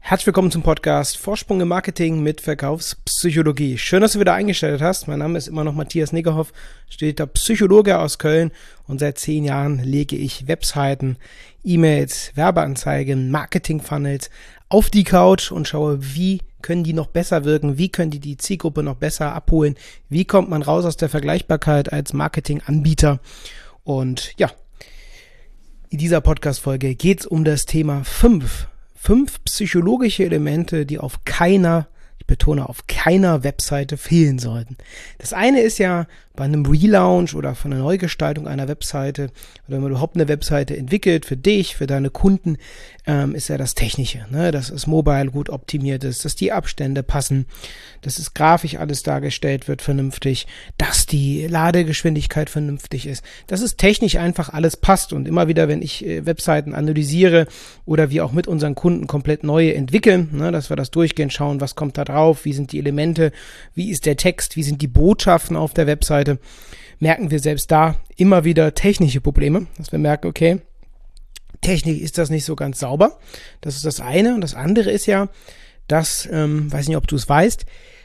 Herzlich willkommen zum Podcast Vorsprung im Marketing mit Verkaufspsychologie. Schön, dass du wieder eingeschaltet hast. Mein Name ist immer noch Matthias Niggerhoff, studierter Psychologe aus Köln und seit 10 Jahren lege ich Webseiten, E-Mails, Werbeanzeigen, Marketing-Funnels auf die Couch und schaue, wie können die noch besser wirken, wie können die Zielgruppe noch besser abholen, wie kommt man raus aus der Vergleichbarkeit als Marketinganbieter. Und ja, in dieser Podcast-Folge geht es um das Thema 5 psychologische Elemente, die auf keiner, ich betone, auf keiner Webseite fehlen sollten. Das eine ist ja bei einem Relaunch oder von einer Neugestaltung einer Webseite oder wenn man überhaupt eine Webseite entwickelt für dich, für deine Kunden, ist ja das Technische, ne? Dass es mobile gut optimiert ist, dass die Abstände passen, dass es grafisch alles dargestellt wird vernünftig, dass die Ladegeschwindigkeit vernünftig ist, dass es technisch einfach alles passt. Und immer wieder, wenn ich Webseiten analysiere oder wir auch mit unseren Kunden komplett neue entwickeln, ne, dass wir das durchgehen, schauen, was kommt da drauf, wie sind die Elemente, wie ist der Text, wie sind die Botschaften auf der Webseite, merken wir selbst da immer wieder technische Probleme, dass wir merken, okay, technisch ist das nicht so ganz sauber. Das ist das eine. Und das andere ist ja, dass, weiß nicht, ob du es weißt,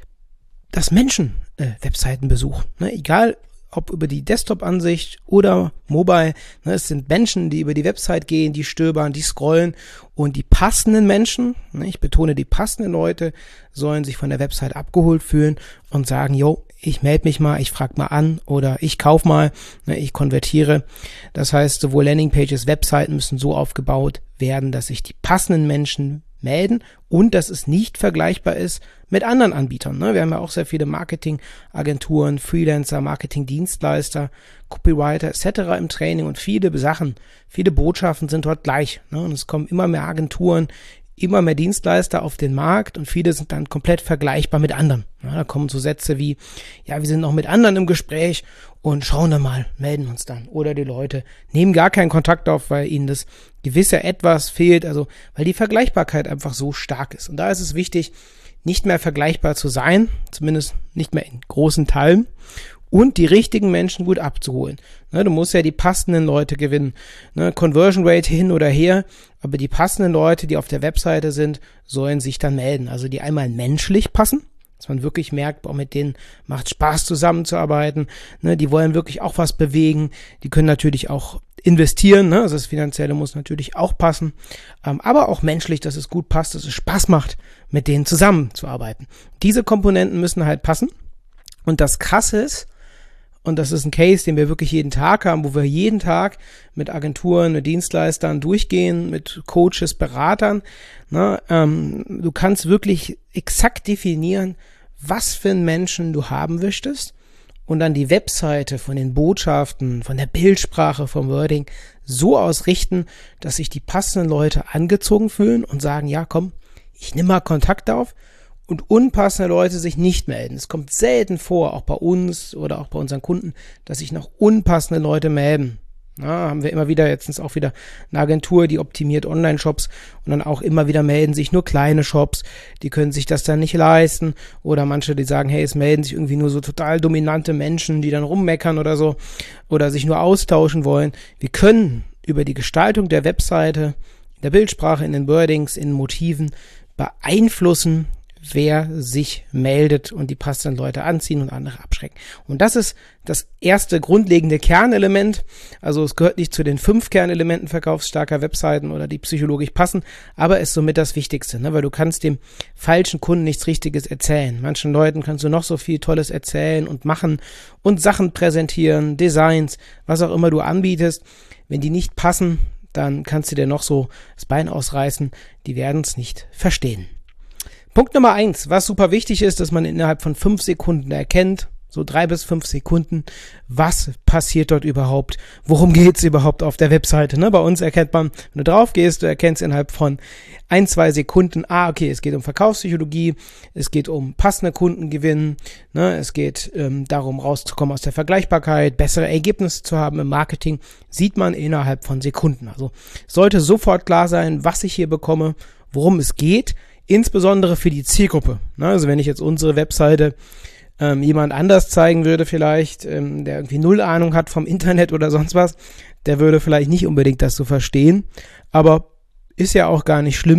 dass Menschen Webseiten besuchen. Ne? Egal, ob über die Desktop-Ansicht oder Mobile, ne? Es sind Menschen, die über die Website gehen, die stöbern, die scrollen und die passenden Menschen, ne? Ich betone, die passenden Leute sollen sich von der Website abgeholt fühlen und sagen, yo, ich melde mich mal, ich frage mal an oder ich kaufe mal, ne, ich konvertiere. Das heißt, sowohl Landingpages, Webseiten müssen so aufgebaut werden, dass sich die passenden Menschen melden und dass es nicht vergleichbar ist mit anderen Anbietern. Ne? Wir haben ja auch sehr viele Marketingagenturen, Freelancer, Marketingdienstleister, Copywriter etc. im Training und viele Sachen, viele Botschaften sind dort gleich. Ne? Und es kommen immer mehr Agenturen, immer mehr Dienstleister auf den Markt und viele sind dann komplett vergleichbar mit anderen. Ja, da kommen so Sätze wie, ja, wir sind noch mit anderen im Gespräch und schauen dann mal, melden uns dann. Oder die Leute nehmen gar keinen Kontakt auf, weil ihnen das gewisse Etwas fehlt, also weil die Vergleichbarkeit einfach so stark ist. Und da ist es wichtig, nicht mehr vergleichbar zu sein, zumindest nicht mehr in großen Teilen, und die richtigen Menschen gut abzuholen. Ne, du musst ja die passenden Leute gewinnen. Ne, Conversion Rate hin oder her, aber die passenden Leute, die auf der Webseite sind, sollen sich dann melden. Also die einmal menschlich passen, dass man wirklich merkt, boah, mit denen macht Spaß zusammenzuarbeiten. Ne, die wollen wirklich auch was bewegen. Die können natürlich auch investieren. Ne, also das Finanzielle muss natürlich auch passen. Aber auch menschlich, dass es gut passt, dass es Spaß macht, mit denen zusammenzuarbeiten. Diese Komponenten müssen halt passen. Und das Krasse ist, und das ist ein Case, den wir wirklich jeden Tag haben, wo wir jeden Tag mit Agenturen, mit Dienstleistern durchgehen, mit Coaches, Beratern. Ne? Du kannst wirklich exakt definieren, was für einen Menschen du haben möchtest und dann die Webseite von den Botschaften, von der Bildsprache, vom Wording so ausrichten, dass sich die passenden Leute angezogen fühlen und sagen, ja komm, ich nehme mal Kontakt auf. Und unpassende Leute sich nicht melden. Es kommt selten vor, auch bei uns oder auch bei unseren Kunden, dass sich noch unpassende Leute melden. Ja, haben wir immer wieder, jetzt auch wieder eine Agentur, die optimiert Online-Shops und dann auch immer wieder melden sich nur kleine Shops, die können sich das dann nicht leisten oder manche, die sagen, hey, es melden sich irgendwie nur so total dominante Menschen, die dann rummeckern oder so oder sich nur austauschen wollen. Wir können über die Gestaltung der Webseite, der Bildsprache, in den Wordings, in den Motiven beeinflussen, wer sich meldet und die passenden Leute anziehen und andere abschrecken. Und das ist das erste grundlegende Kernelement. Also es gehört nicht zu den 5 Kernelementen verkaufsstarker Webseiten oder die psychologisch passen, aber ist somit das Wichtigste, ne? Weil du kannst dem falschen Kunden nichts Richtiges erzählen. Manchen Leuten kannst du noch so viel Tolles erzählen und machen und Sachen präsentieren, Designs, was auch immer du anbietest. Wenn die nicht passen, dann kannst du dir noch so das Bein ausreißen. Die werden es nicht verstehen. Punkt Nummer 1, was super wichtig ist, dass man innerhalb von 5 Sekunden erkennt, so 3 bis 5 Sekunden, was passiert dort überhaupt, worum geht's überhaupt auf der Webseite. Ne? Bei uns erkennt man, wenn du drauf gehst, du erkennst innerhalb von 1-2 Sekunden, okay, es geht um Verkaufspsychologie, es geht um passende Kunden gewinnen, ne? Es geht darum, rauszukommen aus der Vergleichbarkeit, bessere Ergebnisse zu haben im Marketing, sieht man innerhalb von Sekunden. Also sollte sofort klar sein, was ich hier bekomme, worum es geht, insbesondere für die Zielgruppe. Also wenn ich jetzt unsere Webseite jemand anders zeigen würde vielleicht, der irgendwie 0 Ahnung hat vom Internet oder sonst was, der würde vielleicht nicht unbedingt das so verstehen, aber ist ja auch gar nicht schlimm,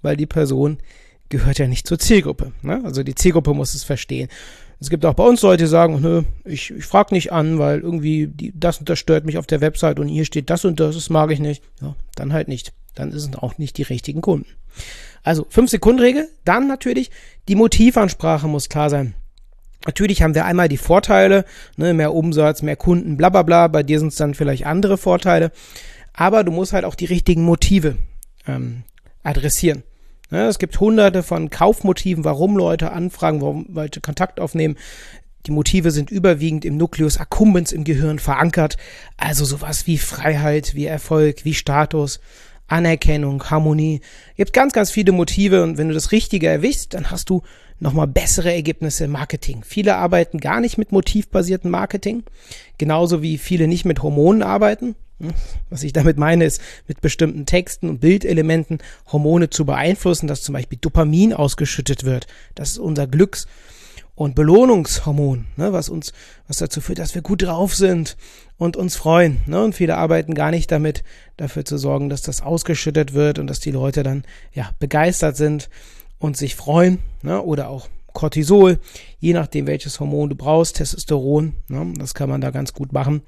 weil die Person gehört ja nicht zur Zielgruppe. Ne? Also die Zielgruppe muss es verstehen. Es gibt auch bei uns Leute, die sagen, nö, ich frage nicht an, weil irgendwie das und das stört mich auf der Website und hier steht das und das mag ich nicht. Ja, dann halt nicht. Dann sind es auch nicht die richtigen Kunden. Also 5-Sekunden-Regel, dann natürlich die Motivansprache muss klar sein. Natürlich haben wir einmal die Vorteile, ne, mehr Umsatz, mehr Kunden, bla bla bla. Bei dir sind es dann vielleicht andere Vorteile. Aber du musst halt auch die richtigen Motive adressieren. Ja, es gibt hunderte von Kaufmotiven, warum Leute anfragen, warum Leute Kontakt aufnehmen. Die Motive sind überwiegend im Nucleus accumbens im Gehirn verankert. Also sowas wie Freiheit, wie Erfolg, wie Status, Anerkennung, Harmonie. Es gibt ganz, ganz viele Motive und wenn du das Richtige erwischst, dann hast du nochmal bessere Ergebnisse im Marketing. Viele arbeiten gar nicht mit motivbasiertem Marketing, genauso wie viele nicht mit Hormonen arbeiten. Was ich damit meine, ist, mit bestimmten Texten und Bildelementen Hormone zu beeinflussen, dass zum Beispiel Dopamin ausgeschüttet wird. Das ist unser Glücks- und Belohnungshormon, ne, was dazu führt, dass wir gut drauf sind und uns freuen. Ne? Und viele arbeiten gar nicht damit, dafür zu sorgen, dass das ausgeschüttet wird und dass die Leute dann begeistert sind und sich freuen. Ne? Oder auch Cortisol, je nachdem welches Hormon du brauchst, Testosteron, ne? Das kann man da ganz gut machen.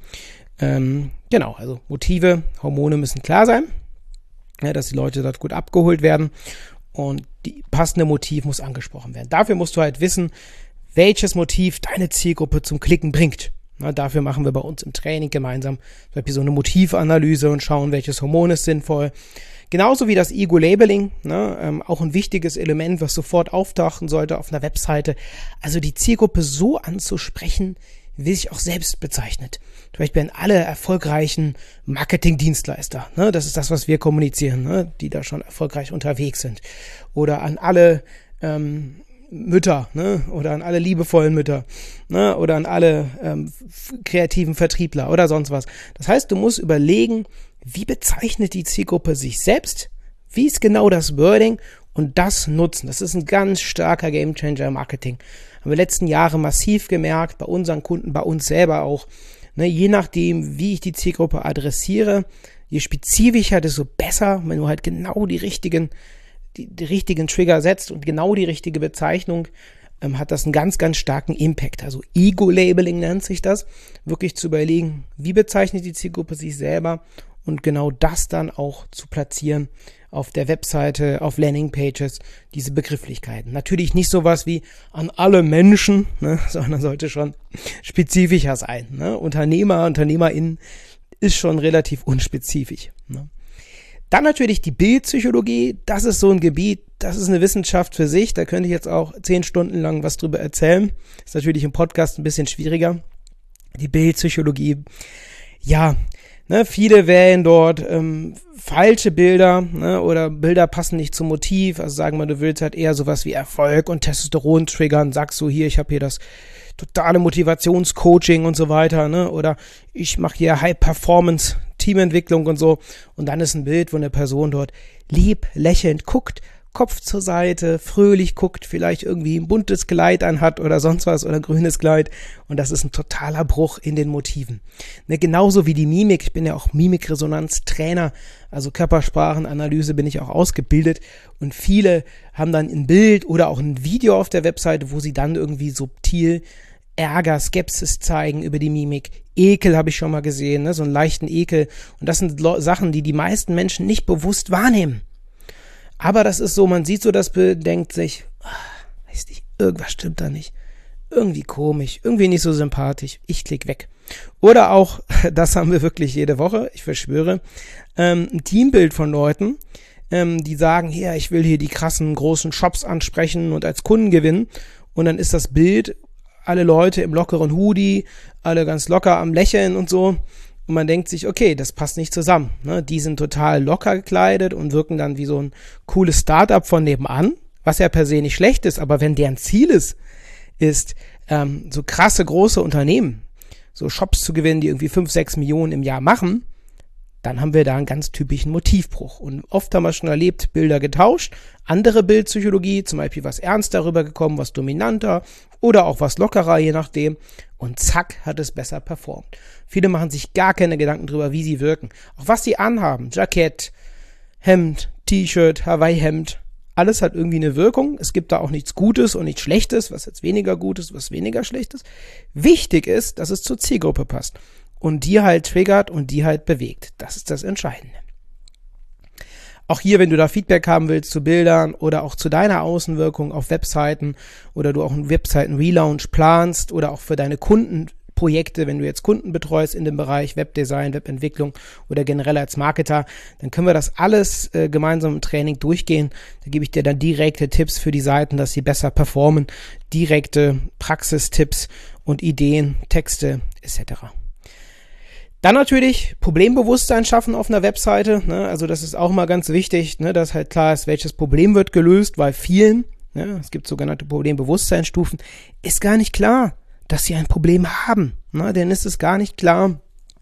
Genau, also Motive, Hormone müssen klar sein, dass die Leute dort gut abgeholt werden und die passende Motiv muss angesprochen werden. Dafür musst du halt wissen, welches Motiv deine Zielgruppe zum Klicken bringt. Dafür machen wir bei uns im Training gemeinsam zum Beispiel so eine Motivanalyse und schauen, welches Hormon ist sinnvoll. Genauso wie das Ego-Labeling, auch ein wichtiges Element, was sofort auftauchen sollte auf einer Webseite. Also die Zielgruppe so anzusprechen, wie sich auch selbst bezeichnet. Zum Beispiel an alle erfolgreichen Marketingdienstleister, ne? Das ist das, was wir kommunizieren, ne? Die da schon erfolgreich unterwegs sind. Oder an alle Mütter, ne? Oder an alle liebevollen Mütter, ne? Oder an alle kreativen Vertriebler oder sonst was. Das heißt, du musst überlegen, wie bezeichnet die Zielgruppe sich selbst? Wie ist genau das Wording? Und das nutzen. Das ist ein ganz starker Gamechanger im Marketing. Haben wir letzten Jahre massiv gemerkt, bei unseren Kunden, bei uns selber auch. Ne, je nachdem, wie ich die Zielgruppe adressiere, je spezifischer, desto besser, wenn du halt genau die richtigen Trigger setzt und genau die richtige Bezeichnung, hat das einen ganz, ganz starken Impact. Also Ego-Labeling nennt sich das. Wirklich zu überlegen, wie bezeichnet die Zielgruppe sich selber und genau das dann auch zu platzieren auf der Webseite, auf Landingpages, diese Begrifflichkeiten. Natürlich nicht sowas wie an alle Menschen, ne, sondern sollte schon spezifischer sein. Ne? UnternehmerInnen ist schon relativ unspezifisch. Ne? Dann natürlich die Bildpsychologie, das ist so ein Gebiet, das ist eine Wissenschaft für sich, da könnte ich jetzt auch 10 Stunden lang was drüber erzählen. Ist natürlich im Podcast ein bisschen schwieriger. Die Bildpsychologie, viele wählen dort falsche Bilder, ne, oder Bilder passen nicht zum Motiv. Also sagen wir, du willst halt eher sowas wie Erfolg und Testosteron triggern. Sagst du hier, ich habe hier das totale Motivationscoaching und so weiter, ne? Oder ich mache hier High-Performance Teamentwicklung und so. Und dann ist ein Bild, wo eine Person dort lieb, lächelnd guckt, Kopf zur Seite, fröhlich guckt, vielleicht irgendwie ein buntes Kleid anhat oder sonst was oder ein grünes Kleid. Und das ist ein totaler Bruch in den Motiven. Ne, genauso wie die Mimik. Ich bin ja auch Mimikresonanztrainer, also Körpersprachenanalyse bin ich auch ausgebildet. Und viele haben dann ein Bild oder auch ein Video auf der Webseite, wo sie dann irgendwie subtil Ärger, Skepsis zeigen über die Mimik. Ekel habe ich schon mal gesehen, ne? So einen leichten Ekel. Und das sind Sachen, die die meisten Menschen nicht bewusst wahrnehmen. Aber das ist so, man sieht so das Bild, denkt sich, weiß nicht, irgendwas stimmt da nicht. Irgendwie komisch, irgendwie nicht so sympathisch. Ich klicke weg. Oder auch, das haben wir wirklich jede Woche, ich verschwöre, ein Teambild von Leuten, die sagen, hier, ich will hier die krassen, großen Shops ansprechen und als Kunden gewinnen. Und dann ist das Bild, alle Leute im lockeren Hoodie, alle ganz locker am Lächeln und so. Und man denkt sich, okay, das passt nicht zusammen. Ne? Die sind total locker gekleidet und wirken dann wie so ein cooles Startup von nebenan, was ja per se nicht schlecht ist. Aber wenn deren Ziel ist so krasse, große Unternehmen, so Shops zu gewinnen, die irgendwie 5-6 Millionen im Jahr machen, dann haben wir da einen ganz typischen Motivbruch. Und oft haben wir schon erlebt, Bilder getauscht, andere Bildpsychologie, zum Beispiel was ernster rübergekommen, was dominanter oder auch was lockerer, je nachdem. Und zack, hat es besser performt. Viele machen sich gar keine Gedanken drüber, wie sie wirken. Auch was sie anhaben, Jackett, Hemd, T-Shirt, Hawaii-Hemd, Alles hat irgendwie eine Wirkung. Es gibt da auch nichts Gutes und nichts Schlechtes, was jetzt weniger gut ist, was weniger schlecht ist. Wichtig ist, dass es zur Zielgruppe passt und die halt triggert und die halt bewegt. Das ist das Entscheidende. Auch hier, wenn du da Feedback haben willst zu Bildern oder auch zu deiner Außenwirkung auf Webseiten oder du auch einen Webseiten-Relaunch planst oder auch für deine Kundenprojekte, wenn du jetzt Kunden betreust in dem Bereich Webdesign, Webentwicklung oder generell als Marketer, dann können wir das alles gemeinsam im Training durchgehen. Da gebe ich dir dann direkte Tipps für die Seiten, dass sie besser performen, direkte Praxistipps und Ideen, Texte etc. Dann natürlich Problembewusstsein schaffen auf einer Webseite, ne? Also das ist auch mal ganz wichtig, ne? Dass halt klar ist, welches Problem wird gelöst, weil vielen, ne? Es gibt sogenannte Problembewusstseinsstufen, ist gar nicht klar, dass sie ein Problem haben, ne? Denen ist es gar nicht klar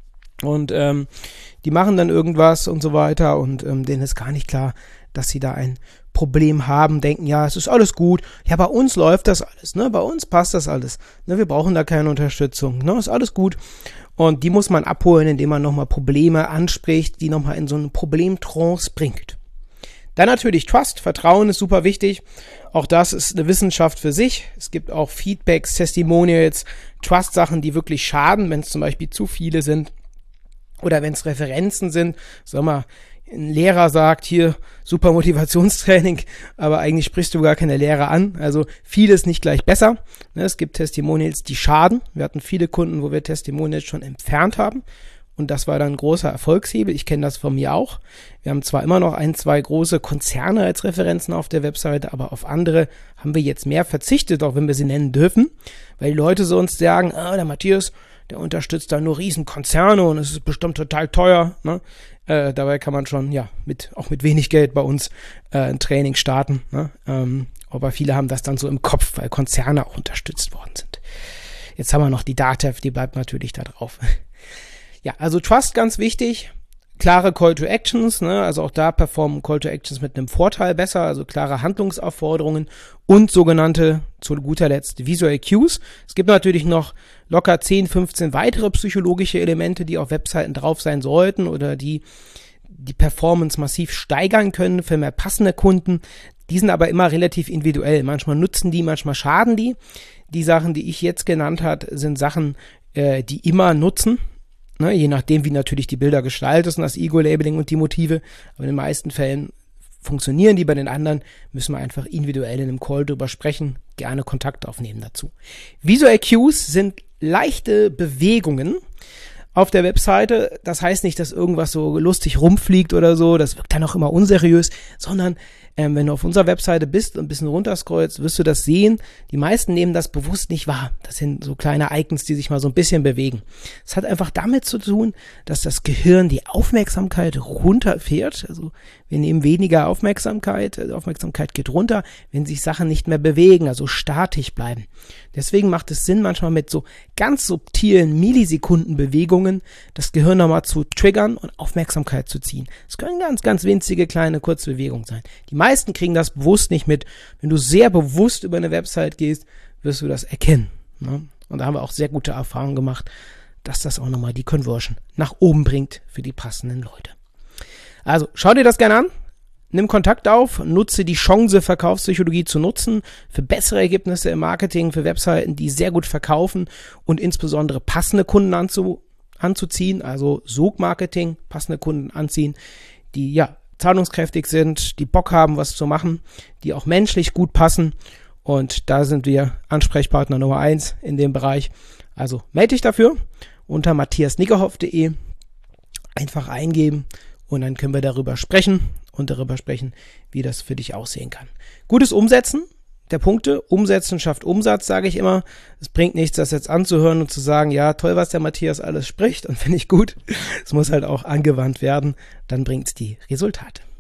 und die machen dann irgendwas und so weiter und denen ist gar nicht klar, dass sie da ein Problem haben, denken, ja, es ist alles gut, ja, bei uns läuft das alles, ne? Bei uns passt das alles, ne? Wir brauchen da keine Unterstützung, ne? Ist alles gut. Und die muss man abholen, indem man nochmal Probleme anspricht, die nochmal in so einen Problemtrance bringt. Dann natürlich Trust, Vertrauen ist super wichtig. Auch das ist eine Wissenschaft für sich. Es gibt auch Feedbacks, Testimonials, Trust-Sachen, die wirklich schaden, wenn es zum Beispiel zu viele sind oder wenn es Referenzen sind. Sag mal, ein Lehrer sagt hier, super Motivationstraining, aber eigentlich sprichst du gar keine Lehrer an. Also vieles nicht gleich besser. Es gibt Testimonials, die schaden. Wir hatten viele Kunden, wo wir Testimonials schon entfernt haben. Und das war dann ein großer Erfolgshebel. Ich kenne das von mir auch. Wir haben zwar immer noch 1, 2 große Konzerne als Referenzen auf der Webseite, aber auf andere haben wir jetzt mehr verzichtet, auch wenn wir sie nennen dürfen. Weil die Leute so uns sagen, der Matthias, der unterstützt da nur Riesenkonzerne und es ist bestimmt total teuer, ne? Dabei kann man schon, ja, auch mit wenig Geld bei uns ein Training starten, ne? Aber viele haben das dann so im Kopf, weil Konzerne auch unterstützt worden sind. Jetzt haben wir noch die DATEV, die bleibt natürlich da drauf. Ja, also Trust ganz wichtig. Klare Call to Actions, ne? Also auch da performen Call to Actions mit einem Vorteil besser, also klare Handlungsaufforderungen und sogenannte, zu guter Letzt, Visual Cues. Es gibt natürlich noch locker 10, 15 weitere psychologische Elemente, die auf Webseiten drauf sein sollten oder die Performance massiv steigern können für mehr passende Kunden. Die sind aber immer relativ individuell. Manchmal nutzen die, manchmal schaden die. Die Sachen, die ich jetzt genannt habe, sind Sachen, die immer nutzen. Ne, je nachdem, wie natürlich die Bilder gestaltet sind, das Ego-Labeling und die Motive. Aber in den meisten Fällen funktionieren die, bei den anderen müssen wir einfach individuell in einem Call drüber sprechen, gerne Kontakt aufnehmen dazu. Visual Cues sind leichte Bewegungen auf der Webseite. Das heißt nicht, dass irgendwas so lustig rumfliegt oder so, das wirkt dann auch immer unseriös, sondern wenn du auf unserer Webseite bist und ein bisschen runterscrollst, wirst du das sehen. Die meisten nehmen das bewusst nicht wahr. Das sind so kleine Icons, die sich mal so ein bisschen bewegen. Es hat einfach damit zu tun, dass das Gehirn die Aufmerksamkeit runterfährt. Also wir nehmen weniger Aufmerksamkeit. Die Aufmerksamkeit geht runter, wenn sich Sachen nicht mehr bewegen, also statisch bleiben. Deswegen macht es Sinn, manchmal mit so ganz subtilen Millisekundenbewegungen das Gehirn nochmal zu triggern und Aufmerksamkeit zu ziehen. Es können ganz, ganz winzige kleine Kurzbewegungen sein. Die meisten kriegen das bewusst nicht mit. Wenn du sehr bewusst über eine Website gehst, wirst du das erkennen. Ne? Und da haben wir auch sehr gute Erfahrungen gemacht, dass das auch nochmal die Conversion nach oben bringt für die passenden Leute. Also schau dir das gerne an. Nimm Kontakt auf, nutze die Chance, Verkaufspsychologie zu nutzen für bessere Ergebnisse im Marketing, für Webseiten, die sehr gut verkaufen und insbesondere passende Kunden anzuziehen, also Sogmarketing, passende Kunden anziehen, die ja zahlungskräftig sind, die Bock haben, was zu machen, die auch menschlich gut passen und da sind wir Ansprechpartner Nummer 1 in dem Bereich. Also melde dich dafür unter matthiasnickerhoff.de, einfach eingeben und dann können wir darüber sprechen und darüber sprechen, wie das für dich aussehen kann. Gutes Umsetzen der Punkte. Umsetzen schafft Umsatz, sage ich immer. Es bringt nichts, das jetzt anzuhören und zu sagen, ja, toll, was der Matthias alles spricht und finde ich gut. Es muss halt auch angewandt werden, dann bringt es die Resultate.